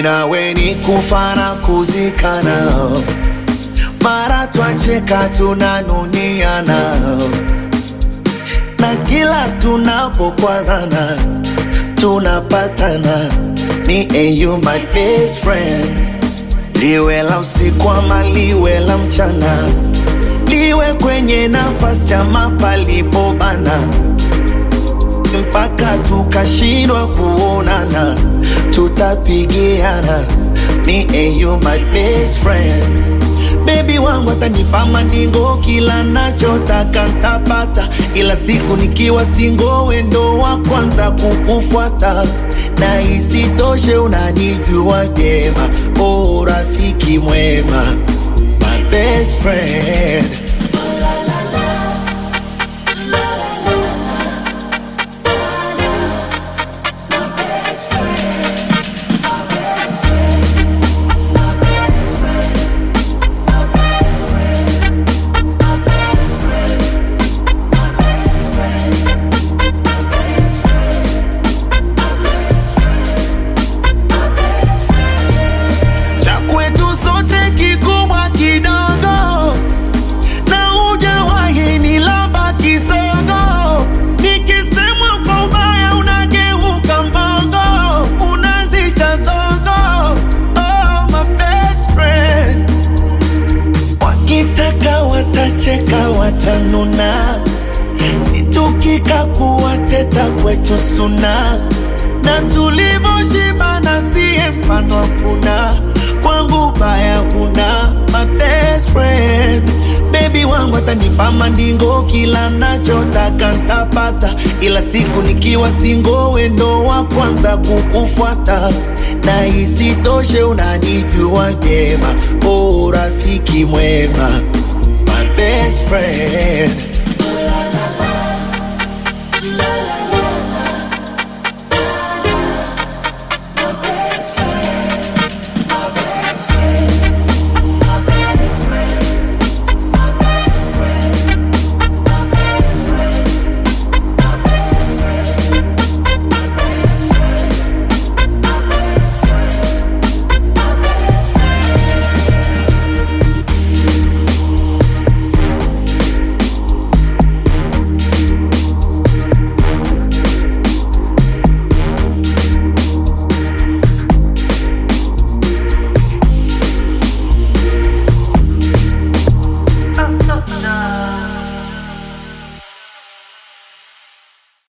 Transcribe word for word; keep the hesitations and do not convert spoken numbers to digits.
Mina we ni kufa na kuzikana, mara twacheka tunanuniana, na kila tunapokwazana tunapatana. Me and you my best friend. Liwe la usiku ama liwe la mchana, liwe kwenye nafasi ama palipobana, mpaka tukashindwa kuonana tutapigiana. Me and you my best friend. Baby wangu atanipa mandingo, kila nachotaka ntapata, ila siku nikiwa single wendo wa kwanza kukufuata. Na isitoshe unanijua vyema, oh rafiki mwema, my best friend. Cheka watanuna, situkika kuwateta kwetu suna, na tulivoshibana siye mfano hakuna, kwangu baya huna, my best friend. Baby wangu atanipa mandingo, kila nachotaka ntapata, ila siku nikiwa single wendo wa kwanza kukufuata. Na isitoshe unanijua vyema, oh rafiki mwema, my best friend.